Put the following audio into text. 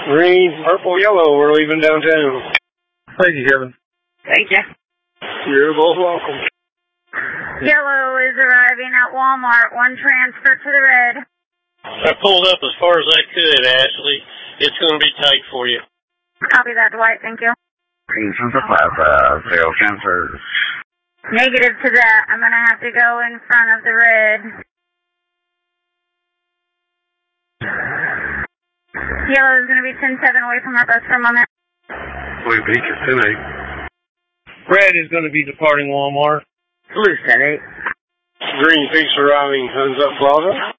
Green, purple, yellow, we're leaving downtown. Thank you, Kevin. Thank you. You're both welcome. Yellow is arriving at Walmart. 1 transfer to the red. I pulled up as far as I could, Ashley. It's going to be tight for you. Copy that, Dwight. Thank you. Green Central Plaza, 0 transfers. Negative to that. I'm going to have to go in front of the red. Yellow is going to be 10-7 away from our bus for a moment. Blue Peak is 10-8. Red is going to be departing Walmart. Blue 10-8. Green Peak's arriving Huns Up Plaza.